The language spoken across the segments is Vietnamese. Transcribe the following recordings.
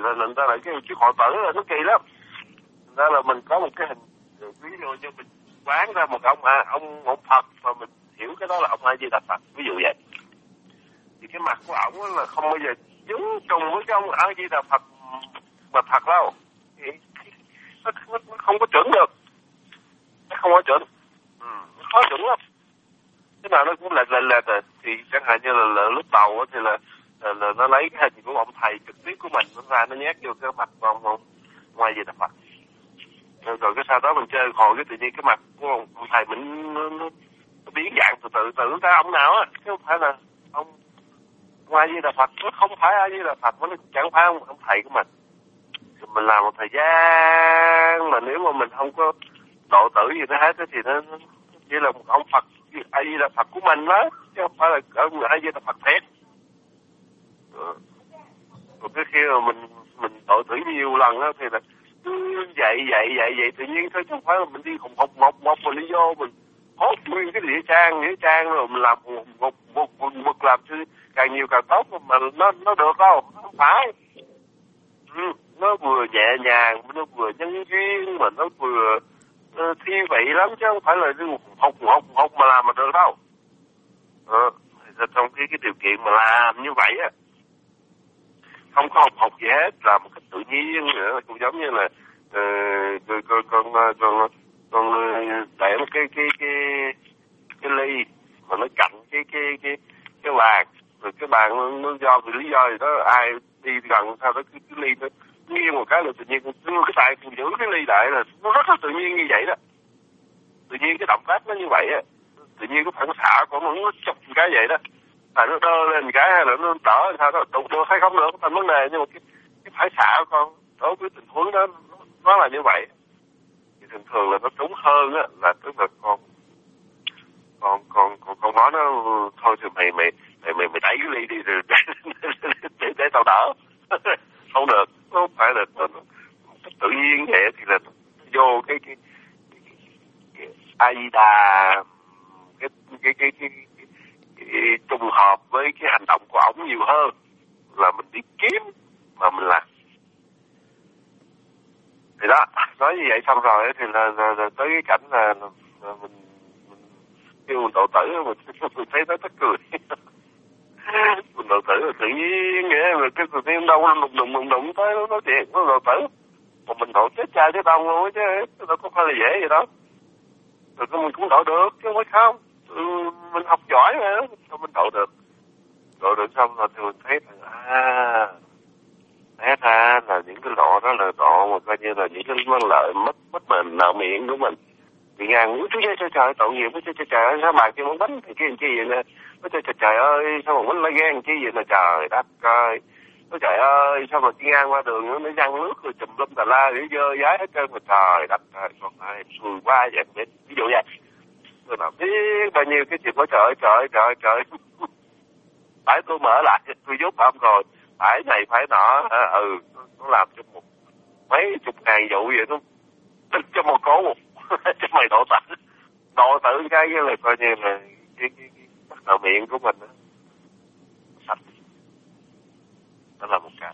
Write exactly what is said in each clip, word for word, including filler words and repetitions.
là người ta lại cái cái họ tử là nó kỳ lắm. Thành ra là mình có một cái hình, ví dụ như mình quán ra một ông à, ông ông Phật mà mình hiểu cái đó là ông A Di Đà Phật, ví dụ vậy. Thì cái mặt của ổng là không bao giờ giống trùng với cái ông A Di Đà Phật mà thật đâu. Thì nó, nó, nó không có chuẩn được, nó không có chuẩn, ừ, nó khó chuẩn lắm. Cái nào nó cũng là là là, là thì chẳng hạn như là, là lúc đầu thì là, là, là nó lấy cái hình của ông thầy trực tiếp của mình nó ra, nó nhét vô cái mặt của ông, ông ngoài gì Đà Phật. Rồi, rồi cái sau đó mình chơi hồi cái tự nhiên cái mặt của ông, ông thầy mình nó, nó, nó biến dạng từ từ từ ra ông nào á, chứ không phải là ông ngoài gì Đà Phật. Nó không phải A Di Đà Phật, nó chẳng phải ông, ông thầy của mình. Thì mình làm một thời gian mà nếu mà mình không có độ tử gì nó hết thì nó, nó chỉ là một ông Phật A Di Đà Phật của mình đó, chứ không phải là ông A Di Đà Phật thiệt. Ừ. Rồi cái khi mà mình mình độ tử nhiều lần đó thì là cứ vậy vậy vậy vậy tự nhiên thôi, chứ không phải là mình đi hùng hục một một mình đi vô mình hốt nguyên cái địa trang nghĩa trang rồi mình làm một một một một, một làm chứ càng nhiều càng tốt mà nó nó được đâu, không phải. Ừ. Nó vừa nhẹ nhàng, nó vừa nhân duyên, mà nó vừa uh, thi vị lắm, chứ không phải là hùng hục hục mà làm mà được đâu. Ờ, trong cái cái điều kiện mà làm như vậy á, không có học học gì hết, làm một cách tự nhiên nữa, cũng giống như là uh, con con con con để một cái cái cái cái ly mà nó cạnh cái cái cái cái bàn, rồi cái bàn nó, nó do vì lý do gì đó ai đi gần sau đó cái, cái ly nó nghiêng một cái là tự nhiên đưa cái tay cũng giữ cái ly lại, là nó rất là tự nhiên như vậy đó. Tự nhiên cái động tác nó như vậy á, tự nhiên cái phản xạ của nó nó chụp một cái vậy đó, là nó đơ lên một cái hay là nó đỡ sao đó đụng được hay không được thành vấn đề, nhưng mà cái cái phản xạ của con đối với tình huống đó nó là như vậy. Thì thường thường là nó đúng hơn á, là tức là con con con con con nói nó thôi thì mày mày mày mày mày đẩy cái ly đi rồi để để, để, để tao đỡ. Không được, nó không phải là nó, nó, tự nhiên vậy thì là vô cái cái A Di Đà cái cái cái cái, cái, cái trùng hợp với cái hành động của ổng nhiều hơn là mình đi kiếm mà mình làm. Thì đó, nói như vậy xong rồi thì là, là, là tới cái cảnh là, là, là mình mình kêu mình độ tử mình, mình thấy nó tức cười. Mình độ tử là tự nhiên vậy, mà cái tự nhiên đâu nó đụng đụng đụng đụng tới nó nói chuyện nó độ tử, mà mình độ chết trai chết đông luôn chứ nó có phải là dễ vậy đó. Rồi mình cũng độ được chứ không phải không, ừ, mình học giỏi mà sao mình độ được. Độ được xong rồi thì mình thấy là à, thế ra là những cái độ đó là độ mà coi như là những cái món lợi mất mất mình nợ miệng của mình. Thì ngàn ngũ chú trời trời trời tội nghiệp với trời trời trời sao bà kêu món bánh thì kia làm chi vậy nè, với trời trời trời ơi sao mà bánh lại ghen chi vậy nè, trời đất ơi, với trời ơi sao mà đi ngang qua đường nó văng nước rồi chùm lum tà la để dơ dái hết trơn, mà trời đất ơi con ơi xui quá vậy biết, ví dụ vậy. Tôi nào biết bao nhiêu cái chuyện đó, trời trời trời trời phải tôi mở lại tôi giúp ông rồi phải này phải nọ, ừ nó làm cho một mấy chục ngàn vụ vậy, nó tích cho một cố một cho mày độ tử độ tử cái là coi như là cái cái cái bắt đầu miệng của mình đó sạch. Đó là một cái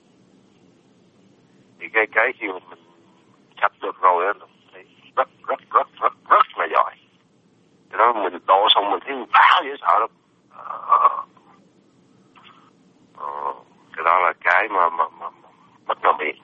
thì cái cái khi mà mình sạch được rồi đó thì rất rất rất rất rất là giỏi. Thì đó mình độ xong mình thấy bá dễ sợ lắm. Ờ, cái đó là cái mà mà mà, mà bất ngờ miệng.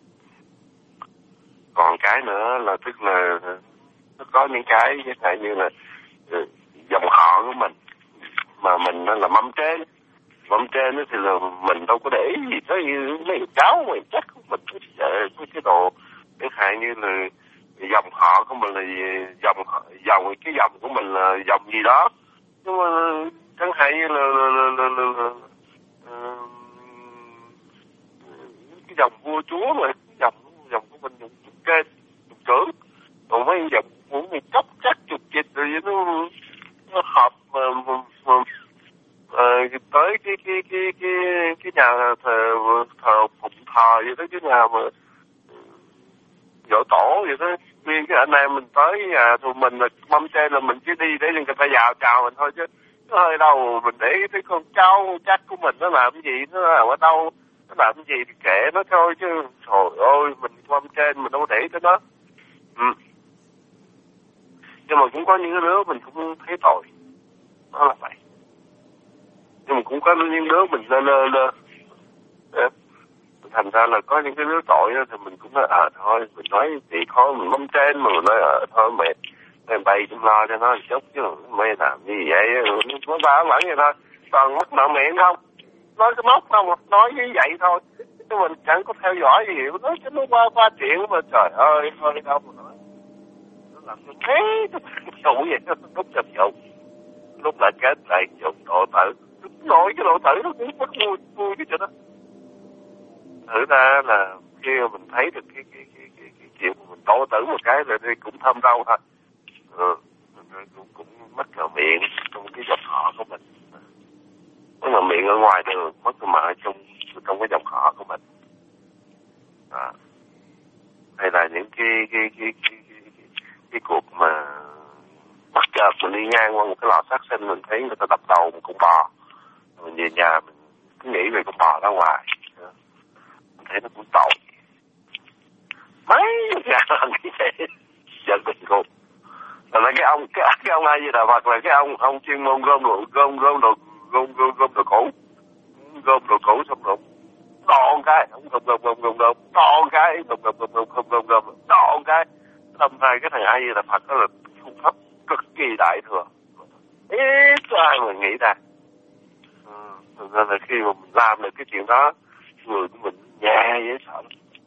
Còn cái nữa là tức là nó có những cái như thế như là dòng họ của mình mà mình là mâm trên, mâm trên thì là mình đâu có để gì tới mấy cháu mình chắc mình với cái đồ cái hạn như là dòng họ của mình là dòng dòng cái dòng của mình là dòng gì đó, nhưng mà chẳng hạn như là, là, là, là, là, là uh, cái dòng vua chúa mà dòng dòng của mình dùng trục kênh trục trưởng, còn mấy dòng của người chóc chắc trục dịch rồi nó nó hợp mà, mà, mà uh, tới cái cái cái cái cái nhà thờ thờ phụng thờ vậy đó, cái nhà mà dỗ tổ vậy đó, nguyên cái anh em mình tới nhà tụi mình là mâm trên là mình chỉ đi để người ta vào chào mình thôi, chứ nó hơi đâu mình để cái con cháu chắc của mình nó làm cái gì, nó làm ở đâu nó làm cái gì thì kệ nó thôi chứ, trời ơi, mình qua bên trên mình đâu có để tới nó. Ừ. Nhưng mà cũng có những đứa mình cũng thấy tội, nó là vậy. Nhưng mà cũng có những đứa mình lơ lơ lơ. Đấy. Thành ra là có những cái đứa tội đó, thì mình cũng nói ờ à, thôi, mình nói thì thôi mình mong trên mà mình nói ờ à, thôi mẹ mẹ bay cũng lo cho nó chút chứ mẹ làm gì vậy, nó ba vẫn vậy thôi, toàn mất nợ miệng không, nói cái móc không, nói như vậy thôi, chứ mình chẳng có theo dõi gì, nói cho nó qua qua chuyện mà trời ơi thôi đâu mà nói, nó làm cho thế cái vụ vậy, nó lúc chập vụ, lúc lại kết lại vụ độ tử, nội cái độ tử nó cũng rất vui vui cái chuyện đó. Thử ra là khi mà mình thấy được cái cái cái cái, cái chuyện mà mình tổ tử một cái rồi thì cũng thâm đau thôi. Ừ, cũng cũng mất cả miệng trong cái dòng họ của mình, mất cả miệng ở ngoài đường, mất cả mạng trong trong cái dòng họ của mình. À, hay là những cái cái cái cái cái, cái, cái cuộc mà bất chợt mình đi ngang qua một cái lò sát sinh, mình thấy người ta đập đầu một con bò, mình về nhà mình cứ nghĩ về con bò ra ngoài, mình thấy nó cũng tội. Mấy nhà làm cái gì giận mình cô. Là cái ông cái, cái ông ai gì là hoặc là cái ông ông chuyên môn gom đồ gom gom đồ gom gom gom đồ cũ, gom đồ cũ xong rồi đòn cái ông gom gom gom gom gom đòn cái gom gom gom gom gom gom gom đòn cái đâm hai cái thằng ai gì là Phật đó là phương pháp cực kỳ đại thừa, ít ai mà nghĩ ra. Ừ, nên là khi mà mình làm được cái chuyện đó, người của mình nhẹ dễ sợ lắm.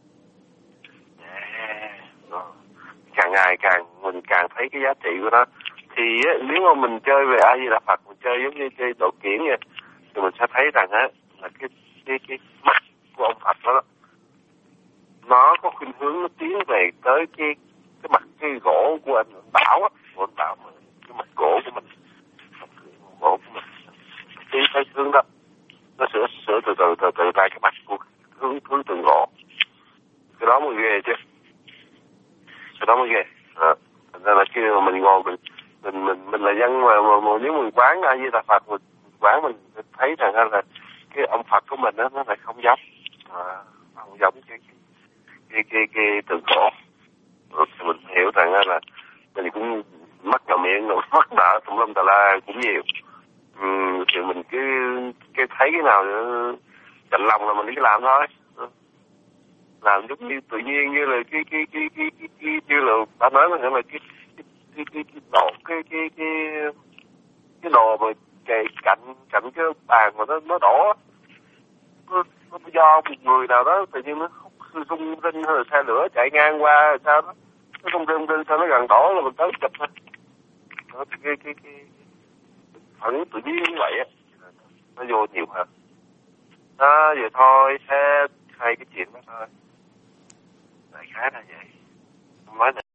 Nhẹ. Càng ngày càng mình càng thấy cái giá trị của nó. Thì á, nếu mà mình chơi về A Di Đà Phật, mình chơi giống như chơi độ kiển vậy, thì mình sẽ thấy rằng á là cái cái cái mắt của ông Phật đó, nó có khuynh hướng nó tiến về tới cái cái mặt cái gỗ của anh Bảo á, của anh Bảo, cái mặt gỗ của mình, mặt gỗ của mình tiến tới hướng đó, nó sửa sửa từ từ từ từ ra cái mặt của hướng hướng tượng gỗ, cái đó mới ghê chứ. Cái đó mới ghê. À, thành ra là khi mà mình ngồi mình mình mình mình là dân mà, mà, mà nếu mình quán A Di Đà Phật, mình quán mình thấy rằng là cái ông Phật của mình đó, nó lại không giống, à, không giống cái cái cái cái, cái tượng cổ. Rồi thì mình hiểu rằng là mình cũng mất vào miệng rồi mất nợ tùm lum tà la cũng nhiều. Ừ, thì mình cứ cái thấy cái nào chạnh lòng là mình đi làm thôi, làm giống như tự nhiên, như là cái cái cái cái cái, cái như là ta nói là cái cái cái cái cái đồ cái cái cái cái đồ mà kề cạnh cạnh cái bàn mà nó nó đổ, nó, nó do một người nào đó tự nhiên nó rung rinh hay là xe lửa chạy ngang qua rồi sao đó, nó rung rinh rinh sao nó gần đổ là mình tới chụp thôi. Đó, cái cái cái, cái phản tự nhiên như vậy á, nó vô nhiều hơn. Đó, vậy thôi, thế hai cái chuyện đó thôi. Đại khái là vậy. Không nói